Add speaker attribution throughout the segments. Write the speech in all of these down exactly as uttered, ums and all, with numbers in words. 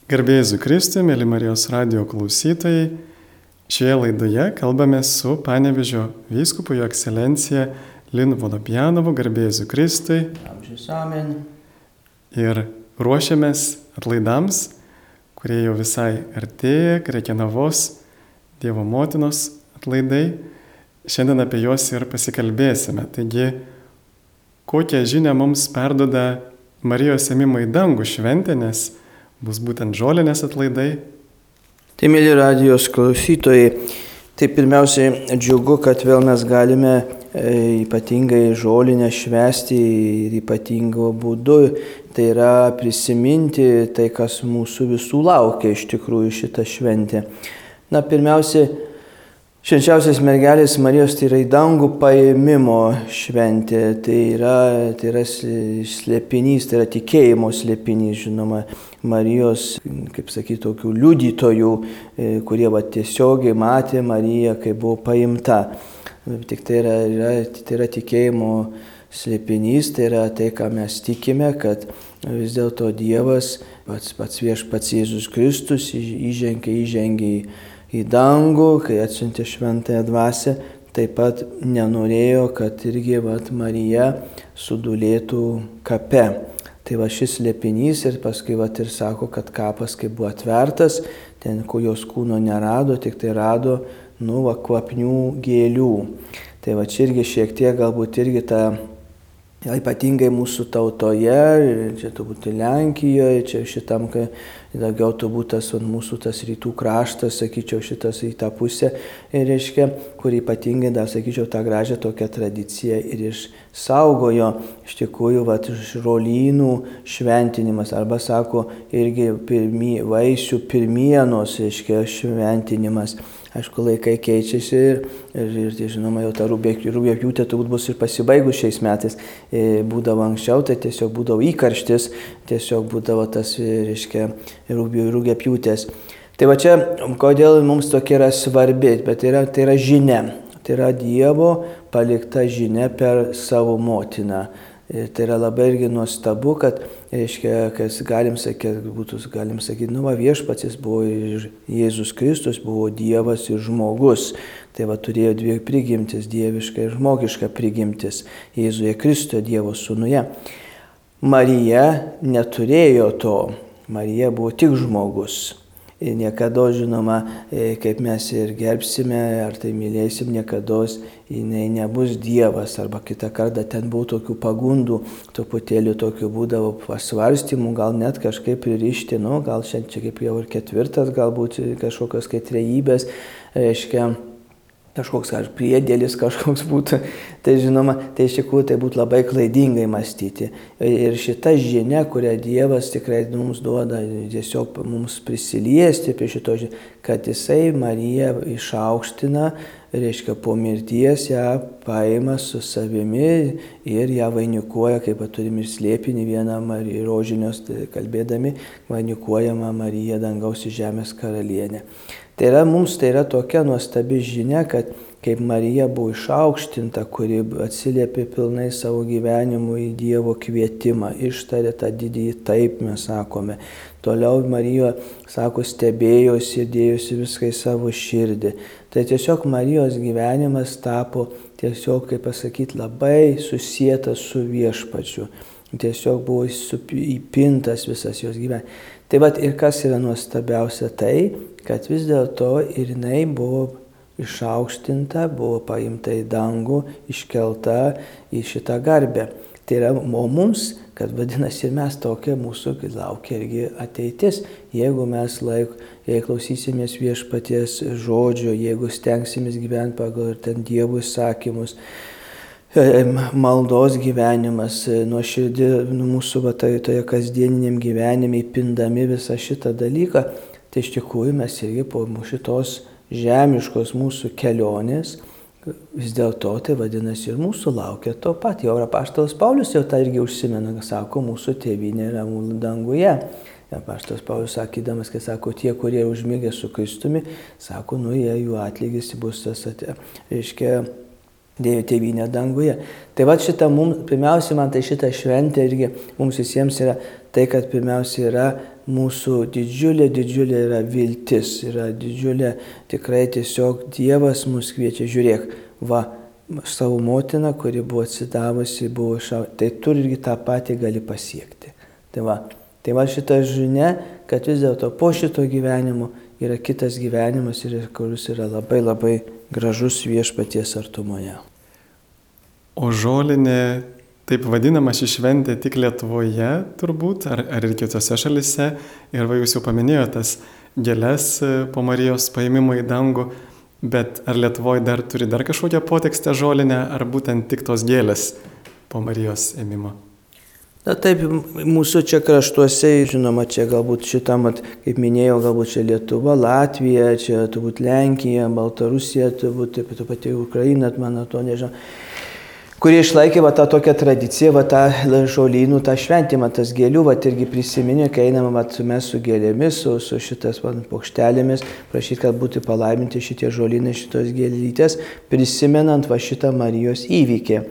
Speaker 1: Garbė Jėzui Kristui, mėly Marijos radijo klausytojai, šioje laidoje kalbame su Panevėžio vyskupu Jo Ekscelencija Linu Vodopjanovu. Garbė Jėzui Kristui.
Speaker 2: Amžius amen.
Speaker 1: Ir ruošiamės atlaidams, kurie jau visai artėja, Krekenavos Dievo motinos atlaidai. Šiandien apie juos ir pasikalbėsime. Taigi, kokią žinią mums perduoda Marijos ėmimo į dangų šventė, nes bus būtent žolinės atlaidai.
Speaker 2: Tai, mėly radijos klausytojai, tai pirmiausiai džiugu, kad vėl mes galime e, ypatingai žolinę švęsti ir ypatingo būdu. Tai yra prisiminti tai, kas mūsų visų laukia iš tikrųjų šitą šventę. Na, pirmiausia, švenčiausios mergelės Marijos tai yra į dangų paėmimo šventė, tai yra, tai yra slėpinys, tai yra tikėjimo slėpinys, žinoma, Marijos, kaip sakyti, tokių liudytojų, kurie va, tiesiogiai matė Mariją, kai buvo paimta. Tik tai yra, yra, tai yra tikėjimo slėpinys, tai yra tai, ką mes tikime, kad vis dėlto Dievas, pats, pats viešpats Jėzus Kristus įžengė, įžengė į į dangų, kai atsiuntė šventąją dvasią, taip pat nenorėjo, kad irgi vat, Marija sudulėtų kape. Tai va šis slėpinys ir paskui vat, ir sako, kad kapas, kai buvo atvertas, ten, kur jos kūno nerado, tik tai rado, nu, va, kvapnių gėlių. Tai va čia irgi šiek tiek galbūt irgi ta, ypatingai mūsų tautoje, čia turbūt Lenkijoje, čia šitam, kai daugiau turbūt tas mūsų tas rytų kraštas, sakyčiau, šitas į tą pusę, reiškia, kur ypatingai dar, sakyčiau, tą gražią tokią tradiciją ir išsaugojo, iš tikrųjų, vat, žolynų šventinimas, arba sako, irgi pirmy, vaisių pirmienos, reiškia, šventinimas. Aišku, laikai keičiasi ir, ir, ir tai, žinoma, jau ta rugiapjūtė turbūt bus ir pasibaigus šiais metais. E, būdavo anksčiau, tai tiesiog būdavo įkarštis, tiesiog būdavo tas, reiškia, rugiapjūtės. Tai va čia, kodėl mums tokia yra svarbi, bet tai yra, tai yra žinia. Tai yra Dievo palikta žinia per savo motiną. Ir tai yra labai irgi nuostabu, kad, reiškia, kas galim sakyti, būtų, galim sakyti, nu va viešpats jis buvo ir Jėzus Kristus, buvo Dievas ir žmogus. Tai va turėjo dvi prigimtis, dieviška ir žmogiška prigimtis, Jėzuje Kristuje, Dievo sūnuje. Marija neturėjo to, Marija buvo tik žmogus. Ir niekada, žinoma, kaip mes ir gerbsime, ar tai mylėsim, niekada jinai nebus Dievas. Arba kitą kartą ten buvo tokių pagundų, truputėlį tokių būdavo pasvarstymų, gal net kažkaip pririšti, nu, gal šiandien čia kaip jau ir ketvirtas, galbūt kažkokios kaip trejybės, reiškia, kažkoks ar priedėlis kažkoks būtų, tai žinoma, tai iš tikrųjų tai būtų labai klaidingai mąstyti. Ir šita žinia, kurią Dievas tikrai mums duoda, tiesiog mums prisiliesti prie šito žinia, kad jisai Mariją išaukština, reiškia, po mirties ją paima su savimi ir ją vainikuoja, kaip turim ir slėpinį vieną Mariją, rožinios kalbėdami, vainikuojama Marija dangaus ir žemės karalienė. Tai yra, mums tai yra tokia nuostabi žinia, kad kaip Marija buvo išaukštinta, kuri atsiliepė pilnai savo gyvenimu į Dievo kvietimą, ištarė tą didįjį taip, mes sakome. Toliau Marija, sako, stebėjosi ir dėjosi viską į savo širdį. Tai tiesiog Marijos gyvenimas tapo tiesiog, kaip pasakyti, labai susietas su viešpačiu. Tiesiog buvo įpintas visas jos gyvenimas. Tai vat ir kas yra nuostabiausia tai, kad vis dėlto ir jinai buvo išaukštinta, buvo paimta į dangų, iškelta į šitą garbę. Tai yra, o mums, kad vadinasi ir mes tokia mūsų laukia irgi ateitis, jeigu mes laik, jei klausysimės viešpaties žodžio, jeigu stengsimės gyventi pagal ir ten Dievo įsakymus, maldos gyvenimas, nuoširdį nu, mūsų va, tai, toje kasdieniniam gyvenime įpindami visą šitą dalyką, tai iš tikrųjų mes irgi po šitos žemiškos mūsų kelionės, vis dėlto tai vadinasi ir mūsų laukia to pat. Jau apaštalas Paulius jau tą irgi užsimena, sako, mūsų tėvynė yra danguje. Apaštalas Paulius sakydamas, kai sako, tie, kurie užmigę su Kristumi, sako, nu jie jų atlygis bus tas, reiškia, tėvynė danguje. Tai va šitą mums, pirmiausia, man tai šitą šventę irgi mums visiems yra tai, kad pirmiausia yra mūsų didžiulė, didžiulė yra viltis, yra didžiulė tikrai tiesiog Dievas mus kviečia, žiūrėk, va, savo motiną, kuri buvo atsidavusi, buvo šau, tai tu irgi tą patį gali pasiekti. Tai va, tai va šita žinia, kad vis dėlto po šito gyvenimo yra kitas gyvenimas, ir kuris yra labai labai gražus Viešpaties artumoje.
Speaker 1: O žolinė, taip vadinama ši šventė tik Lietuvoje turbūt, ar, ar ir kitose šalise? Ir va, jūs jau paminėjote tas gėles po Marijos paėmimo į dangų, bet ar Lietuvoje dar turi dar kažkokią potekstę žolinę, ar būtent tik tos gėlės po Marijos ėmimo?
Speaker 2: Na taip, mūsų čia kraštuose, žinoma, čia galbūt šitam, kaip minėjau, galbūt čia Lietuva, Latvija, čia turbūt Lenkija, Baltarusija, turbūt taip pat pati Ukraina, man to nežinau, kurie išlaikė va, tą tokią tradiciją, va, tą žolynų, tą šventimą, tas gėlių, va, irgi prisiminė, kai einame va, mes su gėlėmis, su, su šitas va, paukštelėmis, prašyti, kad būtų palaiminti šitie žolynai, šitos gėlytės, prisimenant va, šitą Marijos įvykį.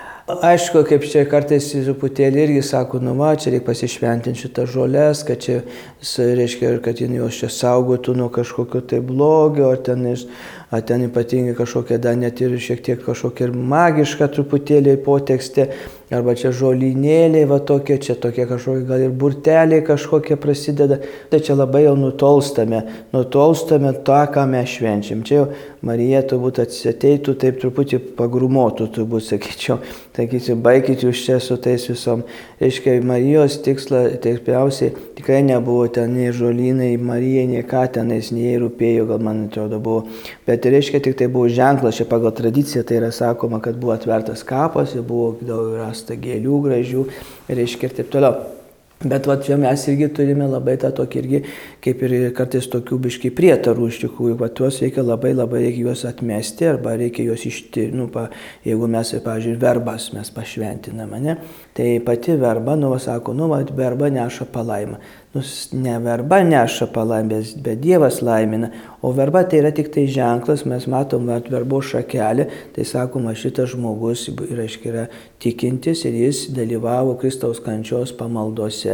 Speaker 2: Aišku, kaip čia kartais truputėlį irgi sako, nu va, čia reikia pasišventinti šitą žolės, kad čia, reiškia, kad jos čia saugotų nuo kažkokio tai blogio, ar ten, ar ten ypatingai kažkokia, dar net ir šiek tiek kažkokia ir magiška truputėlį potekstė, arba čia žolynėliai, va tokie, čia tokie kažkokie, gal ir burteliai kažkokie prasideda, tai čia labai jau nutolstame, nutolstame tą, ką mes švenčiam. Čia jau Marija turbūt ateitų, taip truputį pagrumotų, turbūt sakyčiau, sakyčiau, baikit jūs čia su tais visom. Reiškia, Marijos tiksla, tai pirmiausiai, tikrai nebuvo ten nei žolynai, Marijai, nei ką tenais, nei rūpėjo, gal man atrodo buvo. Bet reiškia, tik tai buvo ženklas, čia pagal tradiciją tai yra sakoma, kad buvo atvertas kapas, buvo daug rasta gėlių gražių, reiškia ir taip toliau. Bet va, čia mes irgi turime labai tą tokį irgi, kaip ir kartais tokių biškai prietarų iš tikrųjų, va, tuos reikia labai labai reikia juos atmesti, arba reikia juos išti, nu, pa, jeigu mes, pavyzdžiui, verbas mes pašventiname, ne? Tai pati verba, nu, va, sako, nu, va, verba neša palaimą. Nu, ne verba neša palaimę, bet Dievas laimina, o verba tai yra tik tai ženklas, mes matom, va, verbos šakelę, tai sakoma, šitas žmogus, reiškia, yra tikintis ir jis dalyvavo Kristaus kančios pamaldose,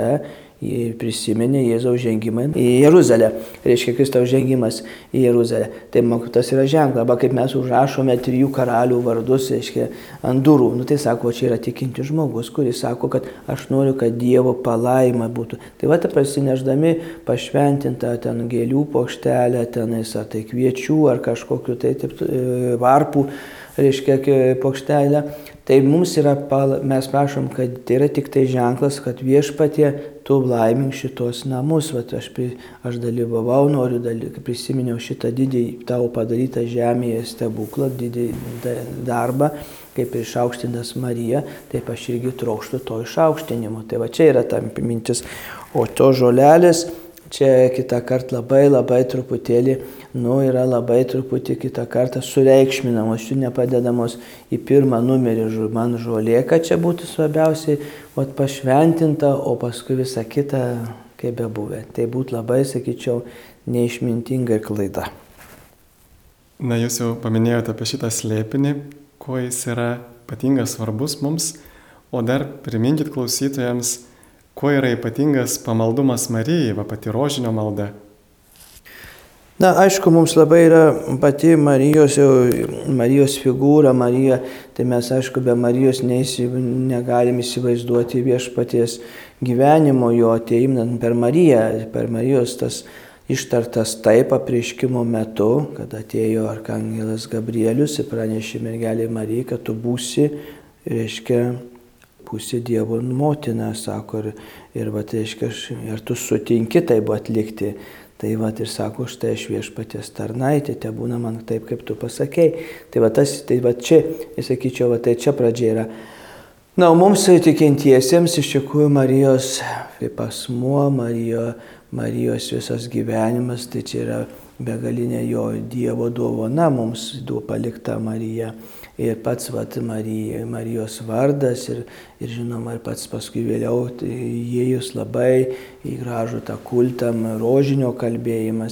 Speaker 2: ir prisiminė Jėzaus žengimą į Jeruzalę, reiškia Kristaus žengimas į Jeruzalę. Tai tas yra ženklas, arba kaip mes užrašome trijų karalių vardus, reiškia, ant durų. Nu, tai sako, čia yra tikintis žmogus, kuris sako, kad aš noriu, kad Dievo palaima būtų. Tai va, prasineždami pašventintą ten gėlių plokštelę, tenais, ar tai kviečių, ar kažkokiu tai taip, varpų, reiškia, plokštelę. Tai mums yra, mes prašom, kad tai yra tik tai ženklas, kad Viešpatie tu laimink šitos namus. Vat aš, aš dalyvavau, noriu dalyvauti, prisiminiau šitą didį tavo padarytą žemėje stebuklą, didį darbą, kaip ir išaukštintas Marija, taip aš irgi trokštu to išaukštinimo. Tai va čia yra ta mintis. O to žolelės, čia kitą kartą labai labai truputėlį, nu, yra labai truputį kitą kartą sureikšminamos, šių nepadedamos į pirmą numerį man žolė, kad čia būtų svarbiausiai vat, pašventinta, o paskui visa kita kaip bebuvę. Tai būtų labai, sakyčiau, neišmintinga ir klaida.
Speaker 1: Na, jūs jau paminėjote apie šitą slėpinį, kuo jis yra ypatingas svarbus mums, o dar priminkit klausytojams, kuo yra ypatingas pamaldumas Marijai, va pati rožinio malda.
Speaker 2: Na, aišku, mums labai yra pati Marijos, Marijos figūra, Marija, tai mes, aišku, be Marijos neįsi, negalim įsivaizduoti Viešpaties gyvenimo, jo atėjimą per Mariją, per Marijos tas ištartas taip apreiškimo metu, kad atėjo arkangelas Gabrielius ir pranešė mergelei Marijai, kad tu būsi, reiškia, būsi Dievo motina, sako, ir, ir, va, reiškia, ir tu sutinki taip atlikti. Tai va ir sako, štai aš Viešpaties tarnaitė, te būna man taip, kaip tu pasakei. Tai va tas, tai va čia, aš sakyčiau, va tai čia pradžia yra. Na, o mums tikintiesiems iš tikrųjų Marijos kaip asmuo, Marijo, Marijos visas gyvenimas, tai čia yra begalinė jo Dievo dovana mums palikta Marija. Ir pats vat, Marija, Marijos vardas ir, ir žinoma, ir pats paskui vėliau įėjus labai į gražų tą kultą, rožinio kalbėjimas.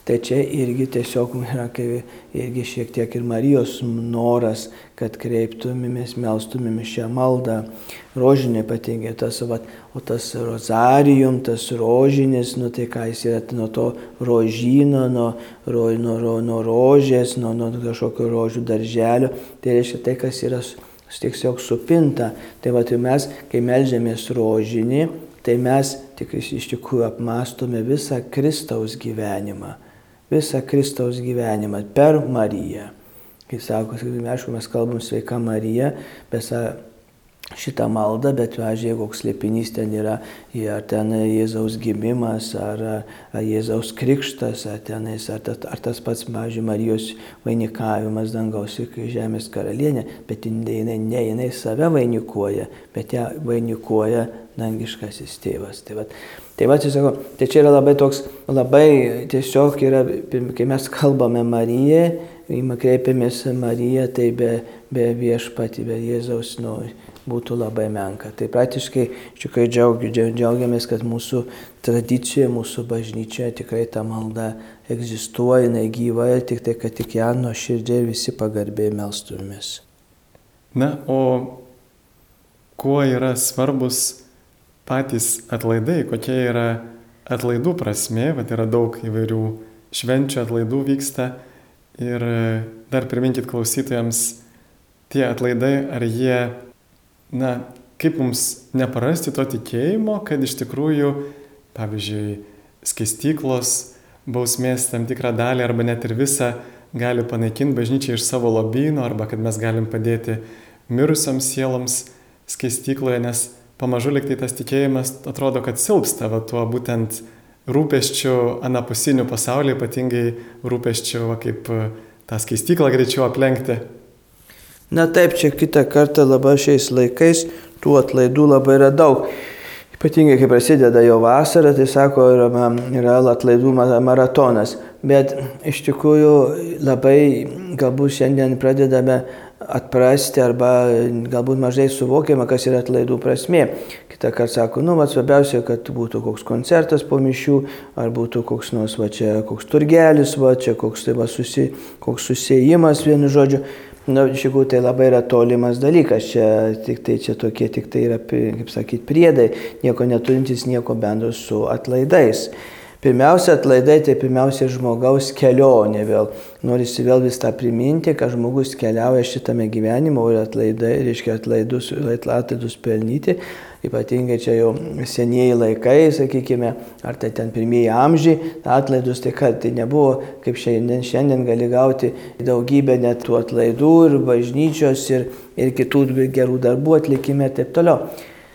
Speaker 2: Tai čia irgi tiesiog yra irgi šiek tiek ir Marijos noras, kad kreiptumėmės, melstumėmės šią maldą. Rožinė ypatingai tas, vat, o tas rozarijum, tas rožinis, nu tai ką jis yra nuo to rožyno, nuo, ro, nuo, nuo rožės, nuo, nuo kažkokio rožių darželio. Tai reiškia tai, kas yra tiesiog supinta. Tai vat mes, kai melžiamės rožinį, tai mes tik iš tikrųjų apmastome visą Kristaus gyvenimą. Visą Kristaus gyvenimą per Mariją. Kaip sako, aišku, mes kalbam sveika Marija, bet šitą maldą, bet, pavyzdžiui, jeigu koks slėpinys ten yra, ar ten Jėzaus gimimas, ar, ar Jėzaus krikštas, ar, tenais, ar, tas, ar tas pats, pavyzdžiui, Marijos vainikavimas dangaus ir žemės karalienė, bet jinai ne, jinai save vainikuoja, bet ją vainikuoja dangiškasis tėvas. Tai va, tai, va, tai, tai čia yra labai toks, labai tiesiog yra, kai mes kalbame Mariją, kreipiamės Mariją, tai be, be viešpatį, be Jėzaus, nu, būtų labai menka. Tai praktiškai tikrai džiaugi, džiaugiamės, kad mūsų tradicijoje, mūsų bažnyčioje tikrai ta malda egzistuoja, jinai gyva, tik tai, kad tik ją nuoširdžiai visi pagarbiai melstumės.
Speaker 1: Na, o kuo yra svarbus patys atlaidai, kokia yra atlaidų prasmė, bet yra daug įvairių švenčių atlaidų vyksta ir dar priminkit klausytojams, tie atlaidai, ar jie, na, kaip mums neprarasti to tikėjimo, kad iš tikrųjų, pavyzdžiui, skaistyklos bausmės tam tikrą dalį arba net ir visą gali panaikinti bažnyčią iš savo lobyno, arba kad mes galim padėti mirusioms sieloms skaistykloje, nes pamažu liktai tas tikėjimas atrodo, kad silpsta va, tuo būtent rūpesčių anapusinių pasaulyje, ypatingai rūpesčių va, kaip tą skaistyklą greičiau aplenkti.
Speaker 2: Na taip, čia kitą kartą labai šiais laikais tų atlaidų labai yra daug. Ypatingai, kai prasideda jo vasara, tai sako, yra, yra atlaidų maratonas. Bet iš tikrųjų labai galbūt šiandien pradedame atprasti arba galbūt mažai suvokiama, kas yra atlaidų prasmė. Kitą kartą sako, nu, va, svarbiausia, kad būtų koks koncertas po mišių, ar būtų koks nors, va, čia koks turgelis, va, čia koks, tai, va, susi, koks susiejimas, vienu žodžiu. Na, iš tikrųjų, tai labai yra tolimas dalykas, čia tik tai, čia tokie, tik tai yra, kaip sakyti, priedai, nieko neturintis, nieko bendro su atlaidais. Pirmiausia, atlaidai tai pirmiausia žmogaus kelionė vėl. Norisi vėl vis tą priminti, kad žmogus keliauja šitame gyvenime, o atlaidai, reiškia atlaidus, atlaidus pelnyti. Ypatingai čia jau senieji laikai, sakykime, ar tai ten pirmieji amžiai, atlaidus, tai kad tai nebuvo, kaip šiandien, šiandien gali gauti daugybę net tų atlaidų ir bažnyčios ir, ir kitų gerų darbų atlikime ir taip toliau.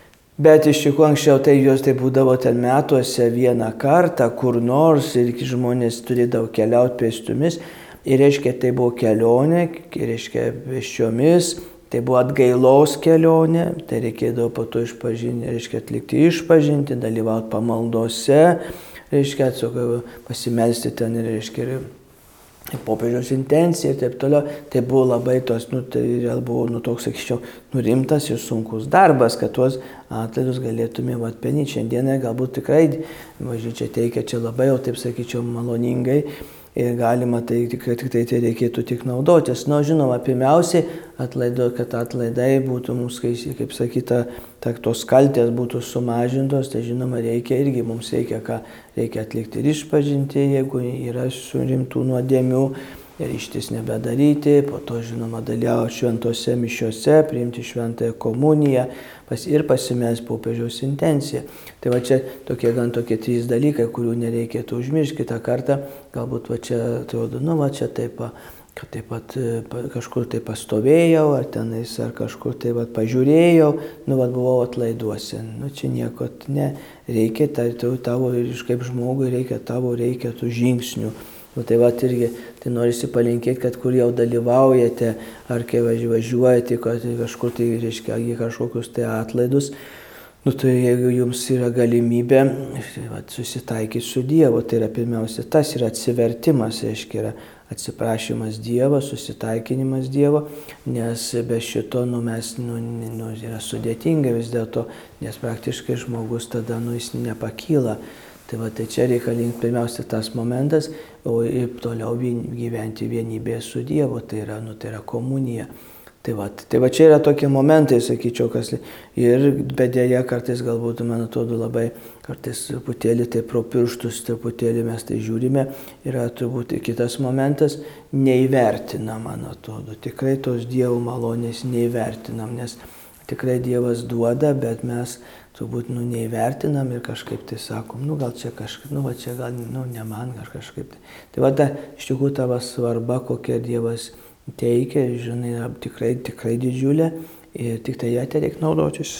Speaker 2: Bet iš tikrųjų anksčiau tai jos tai būdavo ten metuose vieną kartą, kur nors ir žmonės turėdavo keliauti pėstomis. Ir reiškia, tai buvo kelionė, reiškia, pėsčiomis, tai buvo atgailos kelionė, tai reikėdavo po to išpažinti, reiškia, atlikti išpažinti, dalyvauti pamaldose, reiškia, pasimelsti ten, reiškia, popiežiaus intencija ir taip toliau. Tai buvo labai tos, nu, tai buvo, nu, toks, sakyčiau, nu, rimtas ir sunkus darbas, kad tuos atlaidus galėtume atpenyti. Šiandieną galbūt tikrai bažnyčia teikia čia labai, jau taip sakyčiau, maloningai ir galima tai tikrai tik tai, tai reikėtų tik naudotis. Na, žinoma, pirmiausiai, atlaido, kad atlaidai būtų mums, kaip sakyta, ta, tos kaltės būtų sumažintos, tai žinoma, reikia irgi, mums reikia, ką reikia atlikti ir išpažinti, jeigu yra surimtų nuodėmių, ir ištis nebedaryti, po to, žinoma, dalyvauti šventose mišiose, priimti šventąją komuniją pas, ir pasimelsti popiežiaus intenciją. Tai va čia tokie gan tokie trys dalykai, kurių nereikėtų užmiršti. Kitą kartą galbūt va čia atrodo, nu va čia taip, kad taip pat kažkur tai pastovėjau, ar tenais, ar kažkur tai va pažiūrėjau, nu va buvau atlaiduose. Nu čia nieko, ne, reikia, tai tavo, kaip žmogui reikia, tavo reikia tų žingsnių. Nu, tai va irgi, tai norisi palinkėti, kad kur jau dalyvaujate, ar kai važiuojate, kad kažkur tai reiškia kažkokius tai atlaidus, nu tai jeigu jums yra galimybė va, susitaikyti su Dievu, tai yra pirmiausia tas yra atsivertimas, reiškia yra atsiprašymas Dievo, susitaikinimas Dievo, nes be šito nu, mes nu, nu, yra sudėtinga vis dėlto, nes praktiškai žmogus tada nu, jis nepakyla. Tai va, tai čia reikalingas pirmiausia tas momentas, o ir toliau vien, gyventi vienybėje su Dievu, tai yra, nu, tai yra komunija. Tai va, tai va čia yra tokie momentai, sakyčiau, kas ir bet dėja kartais galbūt, man atrodo, labai kartais truputėlį tai pro pirštus, truputėlį mes tai žiūrime, yra turbūt kitas momentas, neįvertinam, man atrodo, tikrai tos Dievo malonės neįvertinam, nes tikrai Dievas duoda, bet mes turbūt nu, neįvertinam ir kažkaip tai sakom, nu gal čia kažkaip, nu va čia gal, nu ne man kažkaip tai. Tai va ta iš tikrųjų tavo svarba, kokia Dievas teikia, žinai, yra tikrai, tikrai didžiulė ir tik tai ją te reikia naudotis.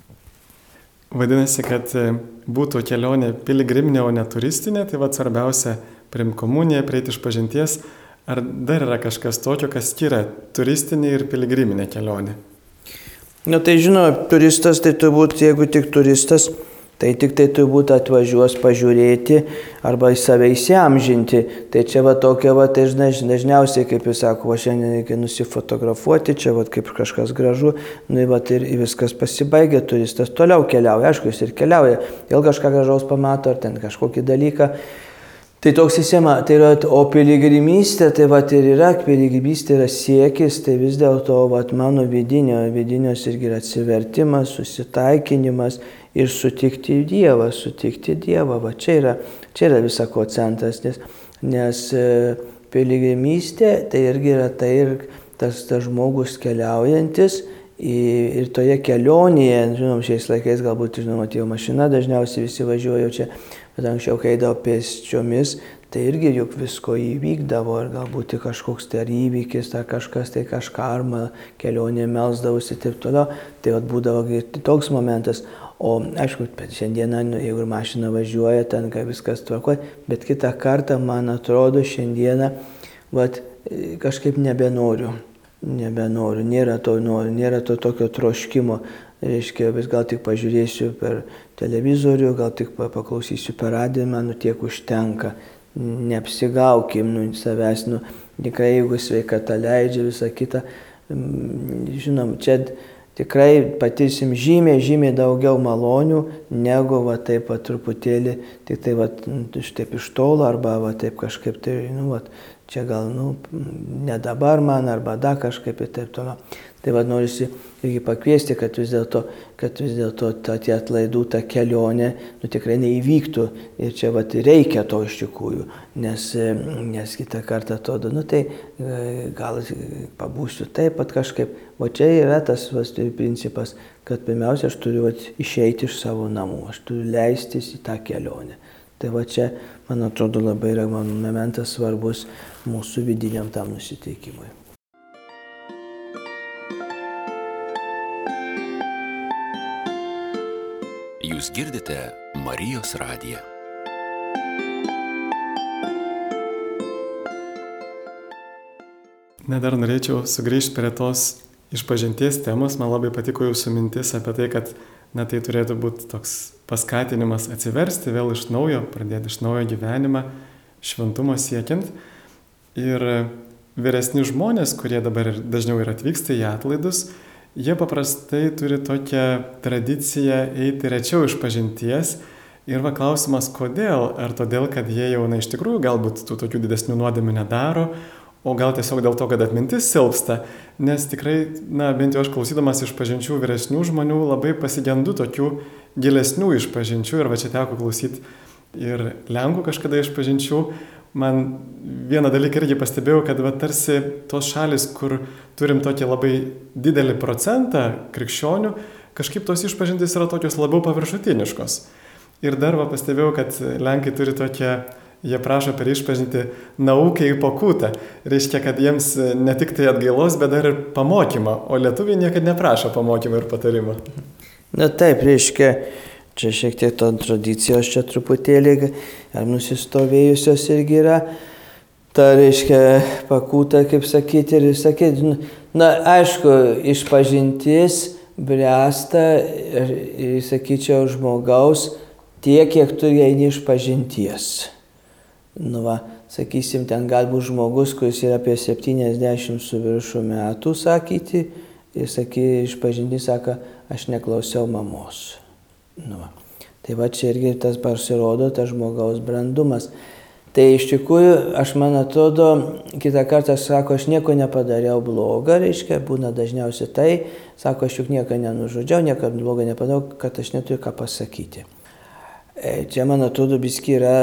Speaker 1: Vadinasi, kad būtų kelionė piligriminė, o ne turistinė, tai va svarbiausia priimti komuniją, prieiti iš pažinties. Ar dar yra kažkas tokio, kas skiria turistinė ir piligriminė kelionė?
Speaker 2: Na tai žinau, turistas tai turbūt, jeigu tik turistas, tai tik tai turbūt atvažiuos pažiūrėti arba į save įsiamžinti. Tai čia va tokia, va, tai dažniausiai, kaip jūs sako, va šiandien reikia nusifotografuoti, čia va kaip kažkas gražu, nu va ir viskas pasibaigia, turistas toliau keliauja, aišku, jis ir keliauja, vėl kažką gražaus pamato, ar ten kažkokį dalyką. Tai toks sistema, tai yra, o piligrimystė, tai va ir yra, piligrimystė yra siekis, tai vis dėlto va mano vidinio, vidinios irgi yra atsivertimas, susitaikinimas ir sutikti Dievą, sutikti Dievą, va čia yra, čia yra visako centras, nes, nes piligrimystė tai irgi yra tai ir tas, tas žmogus keliaujantis ir toje kelionėje, žinom, šiais laikais galbūt, žinom, atėjo mašina, dažniausiai visi važiuoja čia, bet anksčiau, kai eidavo pėsčiomis, tai irgi juk visko įvykdavo, ir galbūt kažkoks tai ar įvykis, ar kažkas tai kažką, ar kelionė melsdavosi ir taip toliau, tai vat būdavo toks momentas. O aišku, šiandieną, jeigu mašina važiuoja, ten viskas tvarkoja, bet kitą kartą, man atrodo, šiandieną vat, kažkaip nebenoriu, nebenoriu, nėra to, nėra to tokio troškimo. Reiškia, vis gal tik pažiūrėsiu per televizorių, gal tik paklausysiu per radiją, man nu tiek užtenka. Neapsigaukim, nu, savęs, nu, tikrai, jeigu sveikata leidžia, visą kitą, žinom, čia tikrai patirsim žymiai, žymiai daugiau malonių, negu va taip va truputėlį, tik tai va taip iš tolo, arba va taip kažkaip tai, nu, va, čia gal, nu, ne dabar man, arba da kažkaip ir taip toliau. Tai va norisi irgi pakviesti, kad vis dėlto, kad vis dėlto tie atlaidų, ta kelionė, nu tikrai neįvyktų. Ir čia va reikia to iš tikrųjų, nes, nes kitą kartą atrodo, nu tai gal pabūsiu taip pat kažkaip. O čia yra tas va, principas, kad pirmiausia aš turiu va, išeiti iš savo namų, aš turiu leistis į tą kelionę. Tai va čia, man atrodo, labai yra momentas svarbus mūsų vidiniam tam nusiteikimui.
Speaker 3: Jūs girdite Marijos radiją.
Speaker 1: Ne, dar norėčiau sugrįžti prie tos išpažinties temos. Man labai patiko jūsų mintis apie tai, kad na, tai turėtų būti toks paskatinimas atsiversti vėl iš naujo, pradėti iš naujo gyvenimą, šventumo siekiant. Ir vyresni žmonės, kurie dabar dažniau ir atvyksta į atlaidus, jie paprastai turi tokią tradiciją eiti rečiau iš pažinties. Ir va klausimas, kodėl? Ar todėl, kad jie jau, na, iš tikrųjų galbūt tų tokių didesnių nuodėmių nedaro, o gal tiesiog dėl to, kad atmintis silpsta. Nes tikrai, na, bent jau aš klausydamas iš pažinčių vyresnių žmonių labai pasigendu tokių gilesnių iš pažinčių. Ir va čia teko klausyti ir Lenkų kažkada iš pažinčių. Man vieną dalyką irgi pastebėjau, kad va, tarsi tos šalis, kur turim tokį labai didelį procentą krikščionių, kažkaip tos išpažintys yra tokios labiau paviršutiniškos. Ir dar va, pastebėjau, kad Lenkai turi tokią, jie prašo per išpažinti naukai į pokūtą. Reiškia, kad jiems ne tik tai atgailos, bet dar ir pamokymą, o lietuviai niekada neprašo pamokymą ir patarimą.
Speaker 2: Na taip, reiškia, čia šiek tiek to tradicijos čia truputėlį ar nusistovėjusios irgi yra. Ta reiškia pakūta, kaip sakyti, ir sakyti. Na, aišku, išpažintis bręsta, sakyčiau, žmogaus tiek, kiek turi eini išpažinties. Nu, va, sakysim, ten galbūt žmogus, kuris yra apie septyniasdešimt su viršų metų, sakyti, ir sakyti, išpažintis sako, aš neklausiau mamos. Nu, Tai va čia irgi tas pasirodo, tas žmogaus brandumas. Tai iš tikrųjų, aš man atrodo, kitą kartą sako, aš nieko nepadariau blogą, reiškia, būna dažniausiai tai, sako, aš juk nieko nenužudžiau, nieko blogą nepadariau, kad aš neturiu ką pasakyti. Čia, man atrodo, biski yra,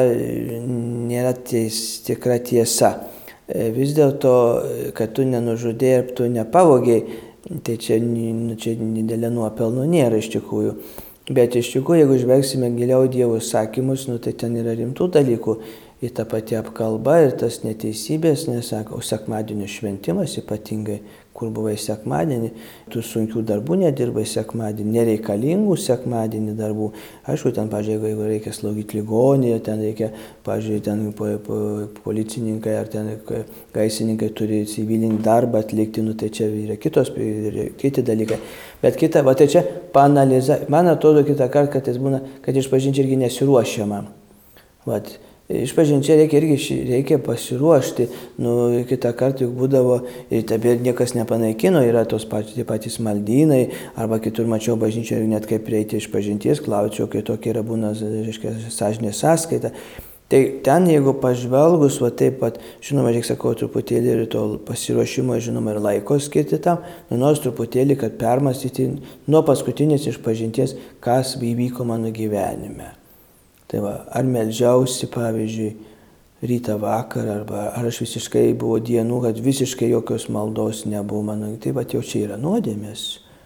Speaker 2: nėra ties, tikra tiesa. Vis dėlto, kad tu nenužudėjai ir tu nepavogiai, tai čia, čia didelė nuopelno nėra iš tikrųjų. Bet iš tikrųjų, jeigu žvelgsime giliau Dievo sakymus, nu, tai ten yra rimtų dalykų. Ir ta pati apkalba ir tas neteisybės, nesako, o sekmadienio šventimas ypatingai, kur buvai sekmadienį, tu sunkių darbų nedirbai sekmadienį, nereikalingų sekmadienį darbų. Aišku, ten, pažiūrėjau, jeigu reikia slaugyti ligonį, ten reikia, pažiūrėjau, ten po, po, policininkai ar ten gaisininkai turi civilinį darbą atlikti, nu tai čia yra kitos, kiti dalykai. Bet kita, va tai čia paanaliza, man atrodo kitą kartą, kad jis būna, kad išpažinčiai irgi nesiruošiama. Vat. Išpažinčiai reikia irgi reikia pasiruošti, nu, kitą kartą juk būdavo, ir tebėr niekas nepanaikino, yra tos patys, tie patys maldynai, arba kitur mačiau bažnyčioje, net kaip prieiti išpažinties, klaučiau, kai tokia yra būna, reiškia, sąžinės sąskaita. Tai ten, jeigu pažvelgus, va taip pat, žinoma, reikia, sakau, truputėlį ir to pasiruošimo, žinoma, ir laiko skirti tam, nu, nors truputėlį, kad permastyti nuo paskutinės išpažinties, kas įvyko mano gyvenime. Tai va, ar meldžiausi, pavyzdžiui, rytą vakarą, arba ar aš visiškai buvo dienų, kad visiškai jokios maldos nebuvo mano. Tai va, jau čia yra nuodėmės.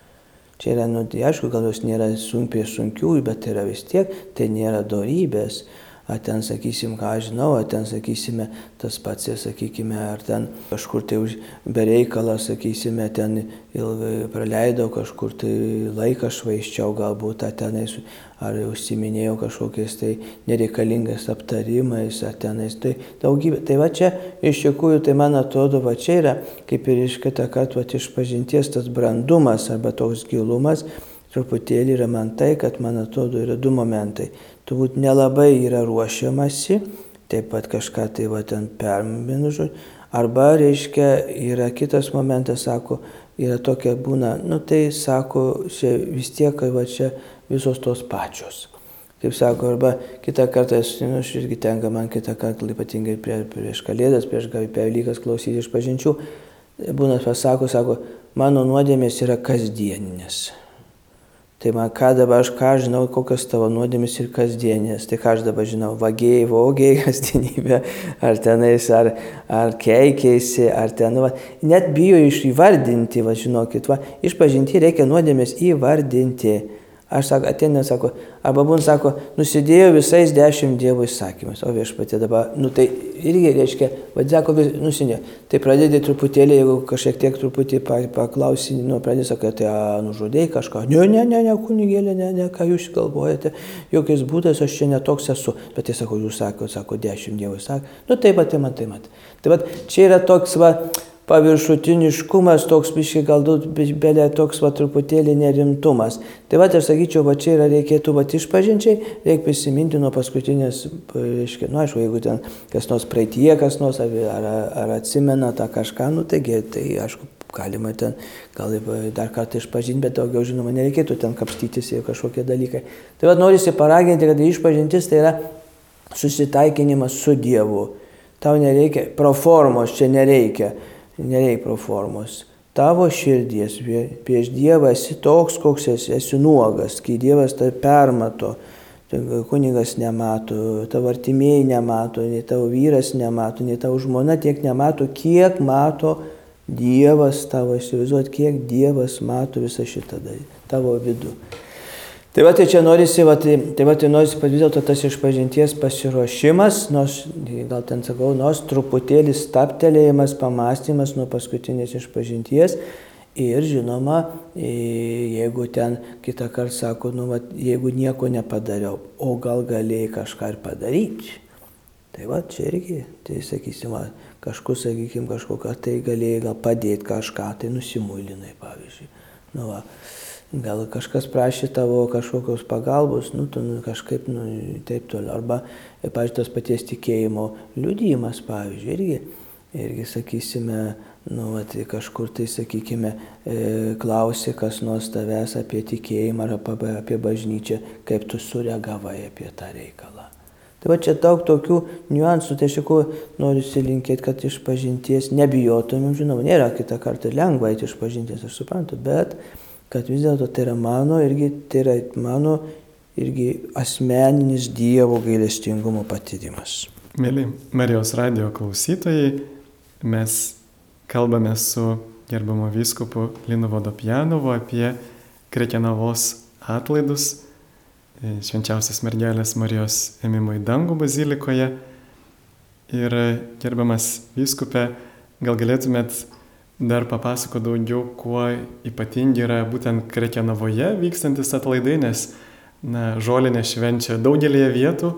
Speaker 2: Čia yra, nu, tai aišku, gal jos nėra sunkiai sunkių, bet tai yra vis tiek, tai nėra dorybės. Ar ten, sakysim, ką aš žinau, ar ten, sakysime, tas pats, sakykime, ar ten kažkur tai be reikalą, sakysime, ten ilgai praleidau, kažkur tai laiką švaiščiau galbūt, ar tenais, ar užsiminėjau kažkokiais tai nereikalingais aptarimais, ar tenais, tai daugybė. Tai va čia, iš tikrųjų, tai man atrodo, va čia yra, kaip ir iš kitą kartą, va išpažinties tas brandumas arba toks gilumas, truputėlį yra man tai, kad man atrodo yra du momentai. Turbūt nelabai yra ruošiamasi, taip pat kažką tai va ten perminužu, arba, reiškia, yra kitas momentas, sako, yra tokia būna, nu tai sako, čia vis tiek, va čia visos tos pačios. Kaip sako, arba kitą kartą, nu, aš irgi tenka man kitą kartą, ypatingai prie, prieš Kalėdas, prieš Velykas klausyti išpažinčių, būna pasako, sako, mano nuodėmės yra kasdieninės. Tai man ką dabar aš ką žinau, kokios tavo nuodėmės ir kasdienės. Tai ką aš dabar žinau, vagiai, vogiai, kasdienybė, ar tenais, ar, ar keikiaisi, ar ten, va, net bijo įvardinti, va, žinokit, va, išpažinti reikia nuodėmės įvardinti. Aš sako, ateina, sako, arba būn sako, nusidėjo visais dešimt Dievo įsakymus, o viešpatie dabar, nu tai irgi reiškia, vad sako, nusidėjo. Tai pradėdė truputėlį, jeigu kažkiek tiek truputį paklausi, nu pradėdė, sako, tai nužudėjai kažką, ne, ne, ne, ne, kunigėlė, ne, ne, ką jūs galvojate, jokiais būdais aš čia netoks esu, bet tai sako, jūs sako, sako, dešimt Dievo įsakymų, nu taip pat, taip pat, taip pat. Tai va, čia yra toks, va, paviršutiniškumas, toks biškai galbūt belė toks va truputėlį nerimtumas. Tai va, aš sakyčiau, va čia yra reikėtų va išpažinčiai, reikia prisiminti nuo paskutinės, reiškia, nu aišku, jeigu ten kas nors praeitie, kas nors ar, ar, ar atsimena tą kažką, nu taigi, tai aišku, galima ten gal dar kartą išpažinti, bet daugiau žinoma nereikėtų ten kapstytis ir kažkokie dalykai. Tai va, norisi paraginti, kad išpažintis tai yra susitaikinimas su Dievu. Tau nereikia, proformos čia nereikia. Nereikia proformos. Tavo širdies prieš Dievą esi toks, koks esi, esi nuogas, kai Dievas tai permato, kunigas nemato, tavo artimieji nemato, nei tavo vyras nemato, nei tavo žmona tiek nemato, kiek mato Dievas tavo, įsivaizduot, kiek Dievas mato visą šitą dalyką, tavo vidų. Tai va, tai čia norisi, va, tai, tai va, tai norisi vis dėlto tas išpažinties pasiruošimas, nors, gal ten sakau, nors truputėlį stabtelėjimas, pamastymas nuo paskutinės išpažinties ir, žinoma, jeigu ten kitą kartą sako, nu, va, jeigu nieko nepadariau, o gal galėjai kažką ir padaryti. Tai va, čia irgi, tai sakysim, va, kažkur, sakykim, kažkoką, tai galėjai gal padėti kažką, tai nusimuilinai, pavyzdžiui. Nu, va. Gal kažkas prašė tavo kažkokios pagalbos, nu, tu nu, kažkaip, nu, taip toliau. Arba, pavyzdžiui, tas paties tikėjimo liudijimas, pavyzdžiui, irgi, irgi, sakysime, nu, va, tai kažkur tai, sakykime, klausė kas nors tavęs apie tikėjimą ar apie bažnyčią, kaip tu sureagavai apie tą reikalą. Tai va čia daug tokių niuansų, tai aš tikrųjų noriu įsilinkėti, kad iš pažinties nebijotumėm, žinoma, nėra kitą kartą lengva eiti iš pažinties, aš suprantu, bet kad vis dėlto tai yra mano, irgi, tai yra mano irgi asmeninis Dievo gailestingumo patyrimas.
Speaker 1: Mėly Marijos radijo klausytojai, mes kalbame su gerbiamu vyskupu Linu Vodopjanovu apie Krekenavos atlaidus Švenčiausios mergelės Marijos ėmimo į dangų bazilikoje. Ir gerbiamas vyskupe, gal galėtumėt dar papasakoti daugiau, kuo ypatingi yra būtent Krekenavoje vykstantis atlaidai, nes na, žolinė švenčia daugelėje vietų.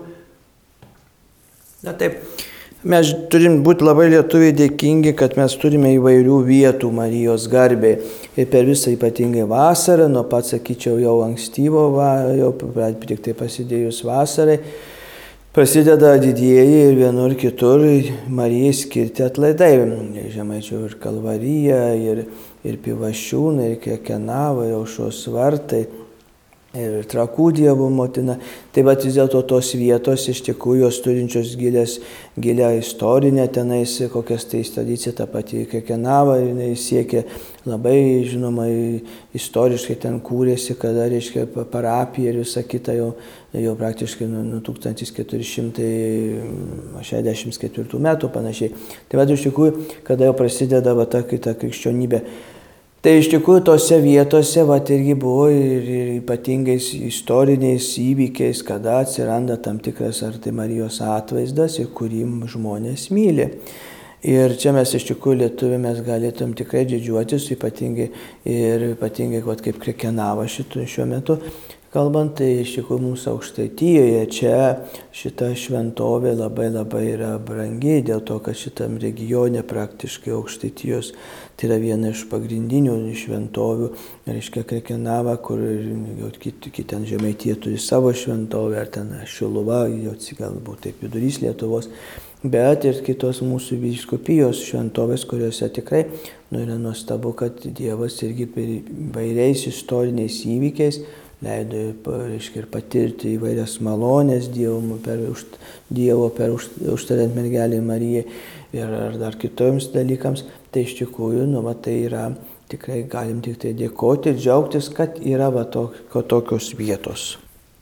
Speaker 2: Na taip, mes turim būti labai lietuviai dėkingi, kad mes turime įvairių vietų Marijos garbei. Ir per visą ypatingai vasarą, nuo pat, sakyčiau, jau ankstyvo, jau tik tai pasidėjus vasarai, prasideda didieji ir vienur kitur Marijai skirti atlaidai. Žemaičių ir Kalvarija, ir, ir Pivašiūnai, ir Krekenava, ir Aušros vartai. Ir Trakų Dievo motina. Tai bet vis dėlto tos vietos iš tikrųjų jos turinčios gilės, gilę istorinę tenais, kokias tai tradicija, ta pati Krekenava, jinai siekė labai, žinoma, istoriškai ten kūrėsi, kada, reiškia, parapija ir visa kita jau, jau praktiškai nuo tūkstantis keturi šimtai šešiasdešimt ketvirtų metų panašiai. Tai bet iš tikrųjų, kada jau prasideda va, ta kita krikščionybė. Tai iš tikrųjų tose vietose vat, irgi buvo ir, ir ypatingais istoriniais įvykiais, kada atsiranda tam tikras ar tai Marijos atvaizdas, ir kurį žmonės myli. Ir čia mes iš tikrųjų lietuviai mes galėtum tikrai didžiuotis, ypatingai ir ypatingai vat, kaip Krekenava šitų šiuo metu. Kalbant, tai iš tikrųjų mūsų Aukštaitijoje čia šita šventovė labai labai yra brangi, dėl to, kad šitam regione praktiškai Aukštaitijos tai yra viena iš pagrindinių šventovių, reiškia Krekenava, kur jau kiti ten Žemaitija turi savo šventovę, ar ten Šiluva, jau galbūt taip vidurys Lietuvos, bet ir kitos mūsų vyskupijos šventovės, kuriuose tikrai nu, yra nuostabu, kad Dievas irgi įvairiais istoriniais įvykiais leido, reiškia, ir patirti įvairias malonės Dievo per, už, Dievo per už, užtariant mergelei Marijai ir ar dar kitoms dalykams. Tai iš tikrųjų, nu, va, tai yra, tikrai galim tik tai dėkoti ir džiaugtis, kad yra va, to, tokios vietos.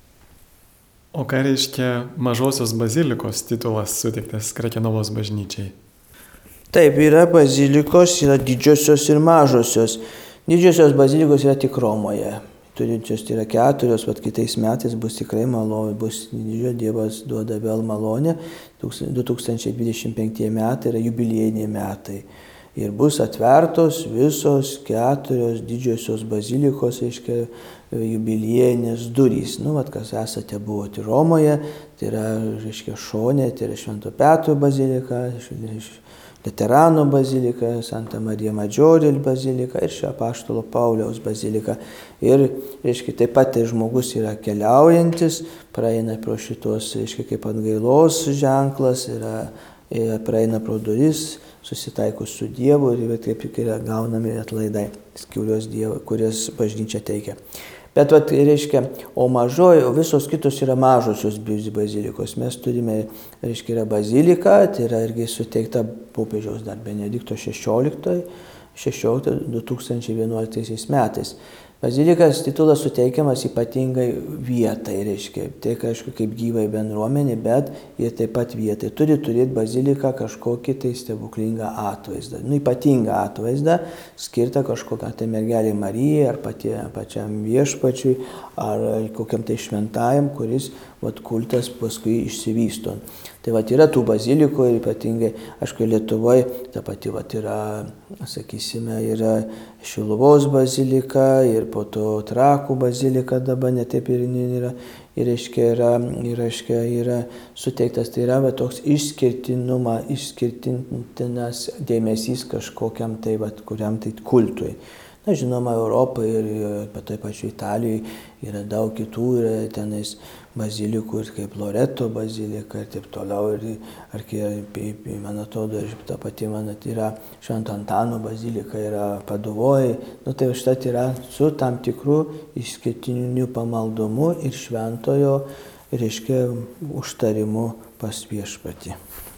Speaker 1: O ką reiškia mažosios bazilikos titulas suteiktas Krekenavos bažnyčiai?
Speaker 2: Taip, yra bazilikos, yra didžiosios ir mažosios. Didžiosios bazilikos yra tik Romoje. Turinčios tai yra keturios, vat kitais metais bus tikrai malonė, bus didžio Dievas duoda vėl malonę, du tūkstančiai dvidešimt penktieji metai yra jubiliejiniai metai. Ir bus atvertos visos keturios didžiosios bazilikos, reiškia, jubiliejinės durys. Nu, vat kas esate buvote Romoje, tai yra, reiškia, šonė, tai yra Švento Petro bazilika, Laterano bazilika, Santa Marija Maggiore bazilika ir šio apaštalo Pauliaus bazilika. Ir, reiškia, taip pat tai žmogus yra keliaujantis, praeina pro šitos, reiškia, kaip atgailos ženklas, yra, yra, praeina pro duris, susitaikus su Dievu ir taip yra gaunami atlaidai, kurios, Dievo, kurios bažnyčia teikia. Bet, vat, reiškia, o mažoji, o visos kitos yra mažosios bazilikos. Mes turime, reiškia, yra bazilika, tai yra irgi suteikta popiežiaus dar Benedikto šešioliktojo, du tūkstančiai vienuoliktaisiais metais. Bazilikas titulas suteikiamas ypatingai vietai, reiškia, tai aišku kaip gyvai bendruomenė, bet ir taip pat vietai. Turi turėti bazilika kažkokį tai stebuklingą atvaizdą, nu ypatingą atvaizdą, skirtą kažkokią tai mergelei Marijai ar patie, pačiam viešpačiui, ar kokiam tai šventajam, kuris vat, kultas paskui išsivysto. Tai vat, yra tų bazilikų ir ypatingai, aišku, Lietuvoje ta pati vat, yra, sakysime, yra Šiluvos bazilika ir po to Trakų bazilika dabar netaip ir yra, ir reiškia, yra, ir reiškia, yra suteiktas, tai yra va, toks išskirtinumą, išskirtinas dėmesys kažkokiam tai, va, kuriam tai kultui. Na, žinoma, Europoje ir taip pačiu Italijoje yra daug kitų, yra tenais bazilikų ir kaip Loreto bazilika ir taip toliau. Ir, ar, man atrodo, ir ta pati, man yra Švento Antano bazilika yra Paduvoje. Nu, tai štai yra su tam tikru išskirtiniu pamaldumu ir šventojo, reiškia, užtarimu pas Viešpatį.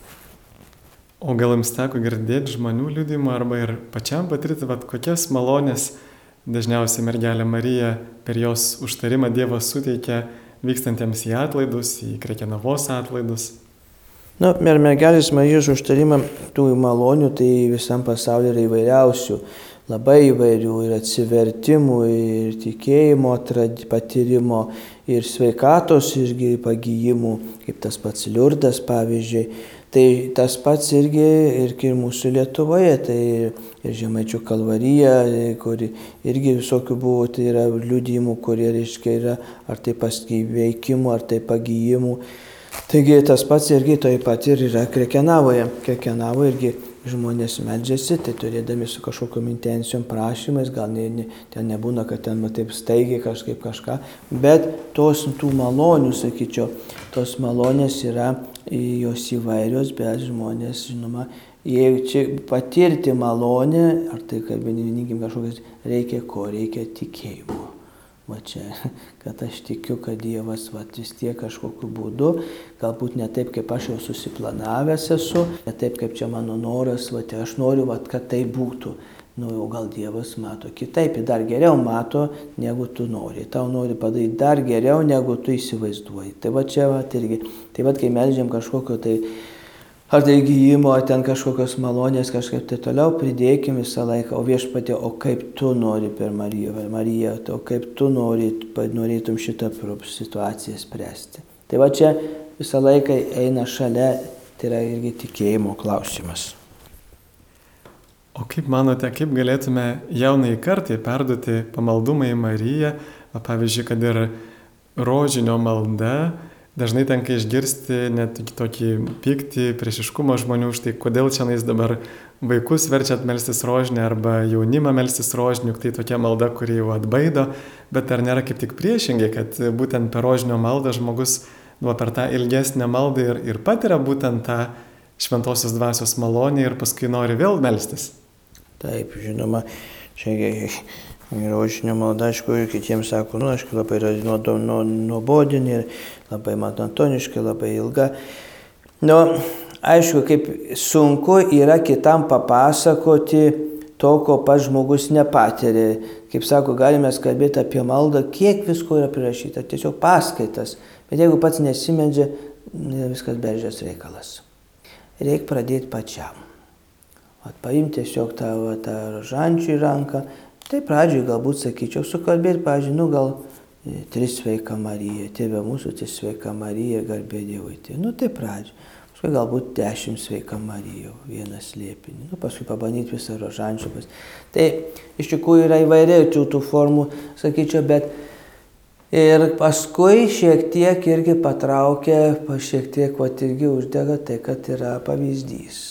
Speaker 1: O gal jums teko girdėti žmonių liudijimą arba ir pačiam patirti, vat, kokias malonės dažniausiai mergelė Marija per jos užtarimą Dievas suteikia vykstantiems į atlaidus, į Krekenavos atlaidus?
Speaker 2: Na, per mergelės Marijos užtarimą tų malonių tai visam pasaulyje yra įvairiausių, labai įvairių ir atsivertimų, ir tikėjimo patyrimo, ir sveikatos irgi pagyjimų, kaip tas pats Liurdas pavyzdžiui. Tai tas pats irgi ir mūsų Lietuvoje, tai ir Žemaičių Kalvarija, kur irgi visokių buvo, tai yra liudijimų, kurie reiškia yra ar tai pasveikimų, ar tai pagyjimų. Taigi tas pats irgi taip pat ir yra Krekenavoje. Krekenavoje irgi žmonės meldžiasi, tai turėdami su kažkokiom intencijom prašymais, gal ne, ne, ten nebūna, kad ten va, taip staigiai kažkaip kažką, bet tos tų malonių, sakyčiau, tos malonės yra jos įvairios, bet žmonės, žinoma, jeigu čia patirti malonę, ar tai kalbininkime kažkokias, reikia ko, reikia tikėjimo. Va čia, kad aš tikiu, kad Dievas va, vis tiek kažkokiu būdu, galbūt ne taip, kaip aš jau susiplanavęs esu, ne taip, kaip čia mano noras, va, tai aš noriu, va, kad tai būtų. Nu, jau gal Dievas mato kitaip, dar geriau mato, negu tu nori. Tau nori padaryti dar geriau, negu tu įsivaizduoji. Tai va čia, va, irgi, tai va, kai melžiam kažkokio, tai ar tai gyjimo, ar ten kažkokios malonės, kažkaip tai toliau, pridėkim visą laiką, o Viešpatie, o kaip tu nori per Mariją, per Mariją, o kaip tu nori, norėtum šitą situaciją spręsti. Tai va čia visą laiką eina šalia, tai yra irgi tikėjimo klausimas.
Speaker 1: O kaip manote, kaip galėtume jaunai kartai perduoti pamaldumą į Mariją, pavyzdžiui, kad ir rožinio malda, dažnai tenka išgirsti net tokį pyktį, priešiškumą žmonių, štai kodėl čianais dabar vaikus verčiat melstis rožinį arba jaunimą melstis rožinių, tai tokia malda, kuri jau atbaido, bet ar nėra kaip tik priešingai, kad būtent per rožinio maldą žmogus nu, per tą ilgesnę maldą ir, ir patiria būtent tą šventosios dvasios malonę ir paskui nori vėl melstis?
Speaker 2: Taip, žinoma, čia rožinio malda, aišku, ir kitiems sako, nu, aišku, labai yra nuobodinė ir labai monotoniška, labai ilga. Nu, aišku, kaip sunku yra kitam papasakoti to, ko pats žmogus nepatiria. Kaip sako, galime kalbėti apie maldą, kiek visko yra prirašyta, tiesiog paskaitas. Bet jeigu pats nesimeldžia, viskas beržės reikalas. Reikia pradėti pačiam. At paimti tiesiog tą, tą rožančių į ranką. Tai pradžioj galbūt sakyčiau, sukalbėti, pavyzdžiui, nu gal tris sveika Marija, tėve mūsų, tai sveika Marija, garbė Dievui. Nu tai pradžioj. Paskui galbūt dešimt sveika Marija, vienas slėpinį. Nu paskui pabandyti visą rožančių. Tai iš tikrųjų yra įvairiai tų formų, sakyčiau, bet ir paskui šiek tiek irgi patraukia, šiek tiek vat irgi uždega tai, kad yra pavyzdys.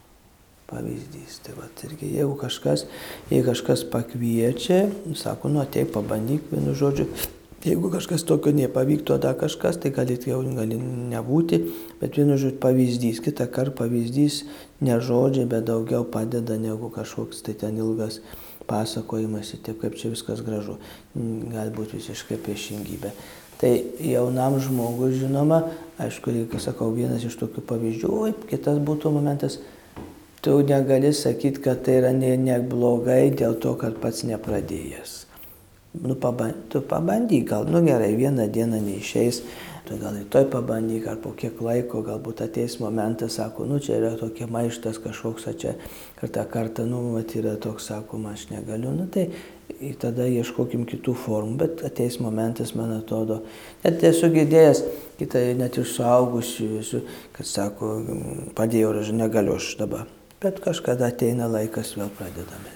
Speaker 2: Pavyzdys. Tai va, irgi, jeigu kažkas, jeigu kažkas pakviečia, sako, nu ateik, pabandyk, vienu žodžiu, jeigu kažkas tokio nepavyktų, tada kažkas, tai gali, gali nebūti, bet vienu žodžiu pavyzdys. Kitą kartą pavyzdys ne žodžiai, bet daugiau padeda negu kažkoks tai ten ilgas pasakojimas, taip kaip čia viskas gražu. Galbūt visiškai priešingybė. Tai jaunam žmogui, žinoma, aišku, reikia, sakau, vienas iš tokių pavyzdžių, o kitas būtų momentas, tu negali sakyti, kad tai yra ne, ne blogai dėl to, kad pats nepradėjęs. Nu, pabandy, tu pabandyk, gal, nu gerai, vieną dieną neišeis, tu gal rytoj pabandyk, ar po kiek laiko, galbūt ateis momentas, sako, nu čia yra tokia maištas kažkoks, o čia kartą kartą, nu, mat yra toks, sakoma, aš negaliu, nu tai tada ieškokim kitų formų, bet ateis momentas, man atrodo, net esu girdėjęs, kitą net iš suaugusių, kad sako, padėjau, aš negaliu aš dabar. Bet kažkada ateina laikas, vėl pradedame.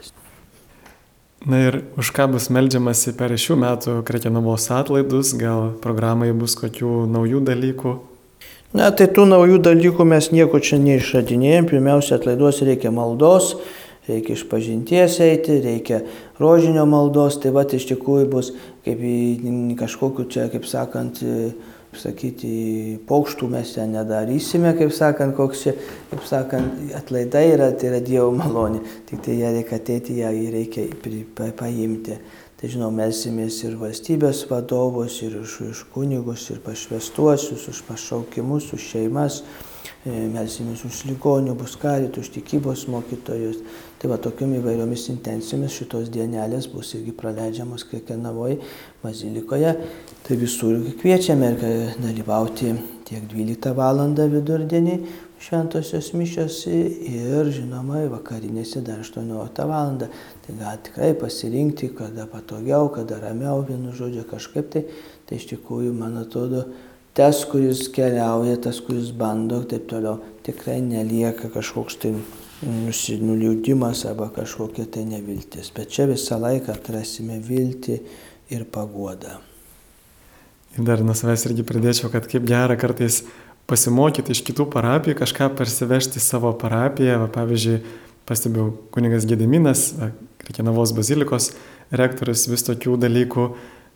Speaker 1: Na ir už ką bus meldžiamasi per šių metų Krekenavos atlaidus, gal programai bus kokių naujų dalykų?
Speaker 2: Na, tai tų naujų dalykų mes nieko čia neišradinėjom. Pirmiausia, atlaiduos reikia maldos, reikia išpažinties eiti, reikia rožinio maldos. Tai va, iš tikrųjų bus kaip kažkokiu čia, kaip sakant, sakyti, paukštų mes ten nedarysime, kaip sakant, koks čia, kaip sakant, atlaidai yra, tai yra Dievo malonė. Tik tai ją reikia ateiti, ją reikia paimti. Tai žinau, melsimės ir valstybės vadovus, ir už, už kunigus, ir pašvestuosius, už pašaukimus, už šeimas. Melsimės už ligonių, bus karitų, už tikybos mokytojus. Tai va tokiom įvairiomis intencijomis šitos dienelės bus irgi praleidžiamos Krekenavoje bazilikoje. Tai visur kviečiame ir dalyvauti tiek dvyliktą valandą vidurdienį šventosios mišios ir žinoma vakarinėse dar aštuonioliktą valandą. Tai gal tikrai pasirinkti, kada patogiau, kada ramiau, vienu žodžiu kažkaip tai. Tai iš tikrųjų, man atrodo, tas, kuris keliauja, tas, kuris bando, taip toliau, tikrai nelieka kažkoks tai nuliūdimas arba kažkokia tai neviltis. Bet čia visą laiką atrasime viltį ir paguodą.
Speaker 1: Ir dar nuo savęs irgi pridėčiau, kad kaip gera kartais pasimokyti iš kitų parapijų, kažką parsivežti į savo parapiją. Va, pavyzdžiui, pastebėjau, kunigas Gediminas, Krekenavos bazilikos rektorius, vis tokių dalykų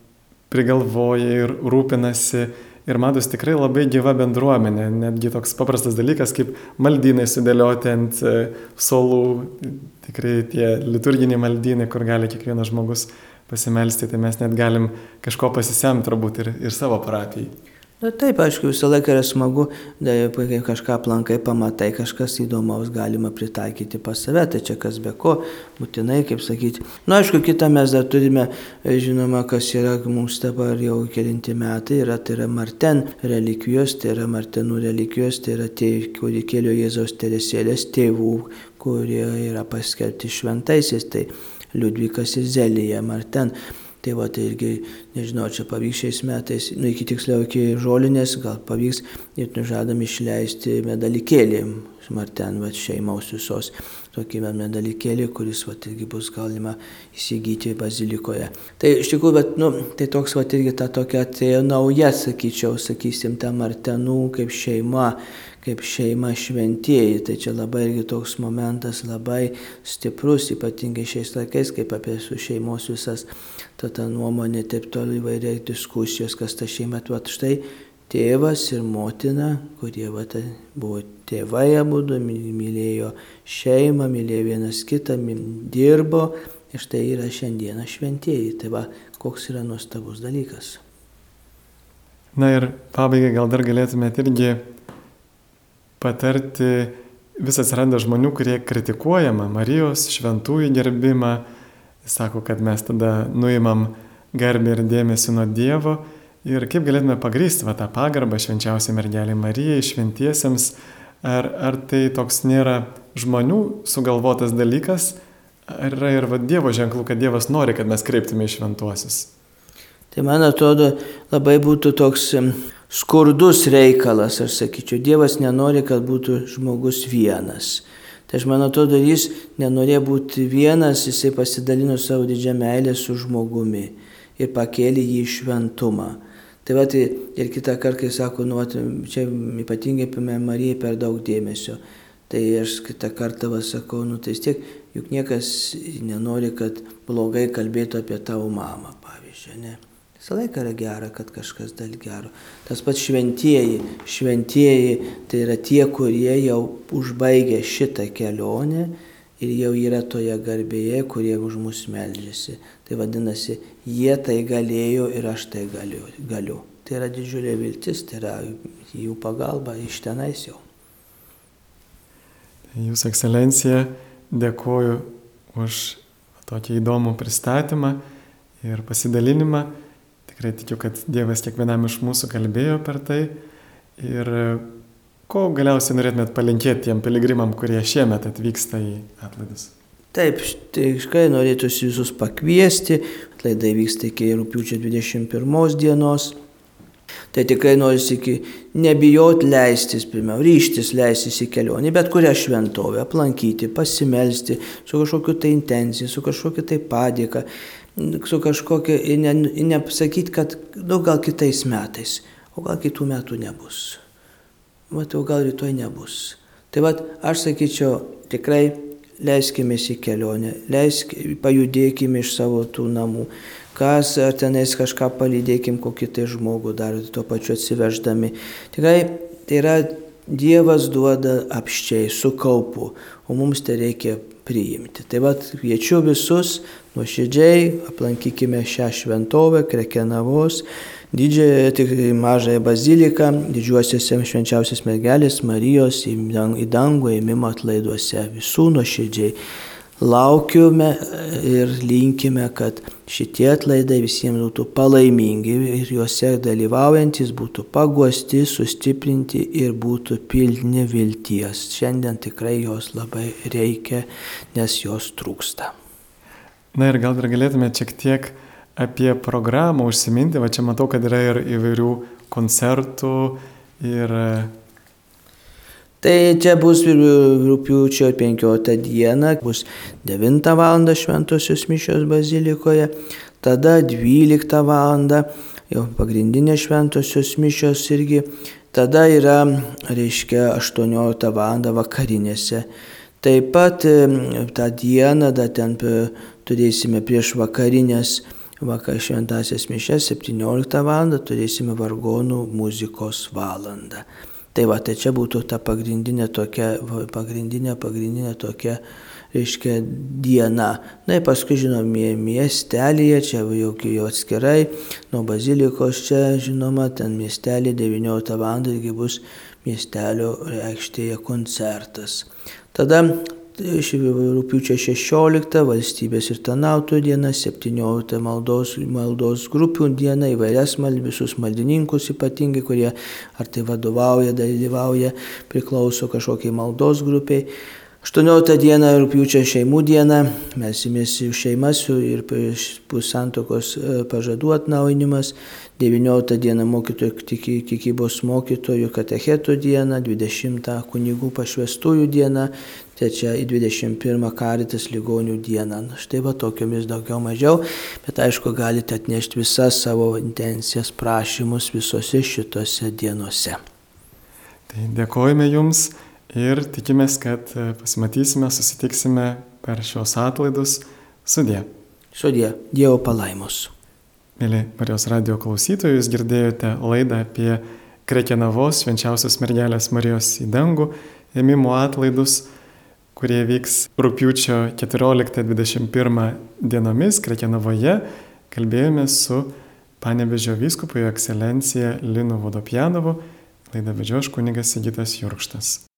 Speaker 1: prigalvoja ir rūpinasi. Ir matos tikrai labai gyva bendruomenė, netgi toks paprastas dalykas, kaip maldynai sudėlioti ant suolų, tikrai tie liturginiai maldynai, kur gali kiekvienas žmogus pasimelsti, tai mes net galim kažko pasisemti turbūt ir, ir savo parapijai.
Speaker 2: Na taip, aišku, visą laiką yra smagu, da, kai kažką aplankai, pamatai, kažkas įdomaus galima pritaikyti pas save, tai čia kas be ko, būtinai, kaip sakyti. Na, aišku, kitą mes dar turime, žinoma, kas yra mums dabar jau kelinti metai, yra, tai yra Marten relikvijos, tai yra Martenų relikvijos, tai yra tie kūdikėlio Jėzaus Teresėlės tėvų, kurie yra paskelbti šventaisiais, tai Liudvikas ir Zelija Marten. Tai va, tai irgi, nežinau, čia pavyks šiais metais, nu iki tiksliau iki žolinės, gal pavyks ir žadam išleisti medalikėlį Marten, va, šeimos visos, tokį medalikėlį, kuris va, irgi bus galima įsigyti bazilikoje. Tai iš tikrųjų, bet, nu, tai toks va, irgi ta tokia atėjo nauja, sakyčiau, sakysim, ta Martenų kaip šeima, kaip šeima šventieji. Tai čia labai irgi toks momentas labai stiprus, ypatingai šiais laikais, kaip apie su šeimos visas ta, ta nuomonė, taip toliau įvairiai diskusijos, kas ta šeima. Vat štai tėvas ir motina, kurie vat, buvo tėvai abudu, mylėjo šeimą, mylėjo vienas kitą, dirbo ir štai yra šiandieną šventieji. Tai va, koks yra nuostabus dalykas.
Speaker 1: Na ir pabaigai gal dar galėtumėte irgi patarti, vis atsiranda žmonių, kurie kritikuojama Marijos šventųjų gerbimą, sako, kad mes tada nuimam garbę ir dėmesį nuo Dievo ir kaip galėtume pagrįsti va, tą pagarbą švenčiausiai mergelei Marijai, šventiesiems, ar, ar tai toks nėra žmonių sugalvotas dalykas, ar yra ir va, Dievo ženklų, kad Dievas nori, kad mes kreiptume į šventuosius.
Speaker 2: Tai man atrodo labai būtų toks skurdus reikalas, aš sakyčiau, Dievas nenori, kad būtų žmogus vienas. Tai aš man atrodo, jis nenorėjo būti vienas, jisai pasidalino savo didžią meilę su žmogumi ir pakėlė jį į šventumą. Tai va, tai ir kitą kartą, kai sako, nu, čia ypatingai apie Mariją per daug dėmesio. Tai aš kitą kartą va, sakau, nu, tai tiek, juk niekas nenori, kad blogai kalbėtų apie tavo mamą, pavyzdžiui, ne. Visą laiką yra gera, kad kažkas dėl gero. Tas pats šventieji, šventieji tai yra tie, kurie jau užbaigė šitą kelionę ir jau yra toje garbėje, kurie už mus meldžiasi. Tai vadinasi, jie tai galėjo ir aš tai galiu. galiu. Tai yra didžiulė viltis, tai yra jų pagalba iš tenais jau.
Speaker 1: Jūsų ekscelencija, dėkoju už tokį įdomų pristatymą ir pasidalinimą. Tikrai tikiu, kad Dievas kiekvienam iš mūsų kalbėjo per tai. Ir ko galiausiai norėtumėt palinkėti tiem piligrimam, kurie šiemet atvyksta į atlaidus?
Speaker 2: Taip, tai iškai norėtųsi visus pakviesti. Atlaidai vyksta iki rugpjūčio dvidešimt pirmos dienos. Tai tikrai norisi iki nebijot leistis, pirmiau, ryštis leistis į kelionį, bet kurią šventovę aplankyti, pasimelsti su kažkokiu tai intencija, su kažkokiu tai padėka. Su kažkokia, ir ne, nepasakyti, kad nu, gal kitais metais, o gal kitų metų nebus. Vat, o gal rytoj nebus. Tai vat, aš sakyčiau, tikrai leiskime į kelionę, leisk, pajudėkime iš savo tų namų, kažkas, ar tenais kažką palydėkim, kokį tai žmogų dar tuo pačiu atsiveždami. Tikrai tai yra Dievas duoda apščiai, su kaupu, o mums tai reikia priimti. Tai va, kviečiu visus nuoširdžiai, aplankykime šią šventovę, Krekenavos, didžiąją, tik mažąją baziliką, didžiuosiuose švenčiausios mergelės Marijos į dangų ėmimo atlaiduose. Visų nuoširdžiai laukiame ir linkime, kad šitie atlaidai visiems būtų palaimingi ir juose dalyvaujantis būtų paguosti, sustiprinti ir būtų pilni vilties. Šiandien tikrai jos labai reikia, nes jos trūksta.
Speaker 1: Na ir gal dar galėtume šiek tiek apie programą užsiminti. Va čia matau, kad yra ir įvairių koncertų ir...
Speaker 2: Tai čia bus rugpjūčio penkioliktą dieną, bus devintą valandą šventosios mišios bazilikoje, tada dvyliktą valandą jau pagrindinė šventosios mišios irgi, tada yra, reiškia, aštuonioliktą valandą vakarinėse. Taip pat tą dieną, da ten turėsime prieš vakarinės vakar šventasias mišias, septynioliktą valandą turėsime vargonų muzikos valandą. Tai va, tai čia būtų ta pagrindinė tokia, pagrindinė, pagrindinė tokia, reiškia, diena. Na ir paskui, žinoma, miestelyje, čia jau, jau atskirai, nuo bazilikos čia, žinoma, ten miestelė devynioliktą valandą irgi bus miestelio aikštėje koncertas. Tada rugpjūčio šešioliktą valstybės ir tarnautojų diena, septynioliktą maldos, maldos grupių diena, įvairias mal, visus maldininkus ypatingai, kurie ar tai vadovauja, dalyvauja, priklauso kažkokiai maldos grupiai. aštuonioliktą dieną rugpjūčio šeimų diena, melsimės jų šeimas ir pusantokos pažadų atnaujinimas. devynioliktą dieną mokytojų tikybos mokytojų katechetų diena, dvidešimtą kunigų pašvestųjų diena, trečia į dvidešimt pirmą Karitas ligonių dieną. Štai va tokiomis daugiau mažiau, bet aišku galite atnešti visas savo intencijas, prašymus visose šitose dienose.
Speaker 1: Tai dėkojame Jums ir tikimės, kad pasimatysime, susitiksime per šios atlaidus. Sudie.
Speaker 2: Sudie. Dievo palaimos.
Speaker 1: Mėly Marijos radijo klausytojai, jūs girdėjote laidą apie Krekenavos švenčiausios mergelės Marijos į dangų ėmimo atlaidus, kurie vyks rugpjūčio keturioliktą dvidešimt pirmą dienomis Krekenavoje. Kalbėjome su Panevėžio vyskupu jo ekscelencija Linu Vodopjanovu. Laidą vedžiau aš kunigas Sigitas Jurkštas.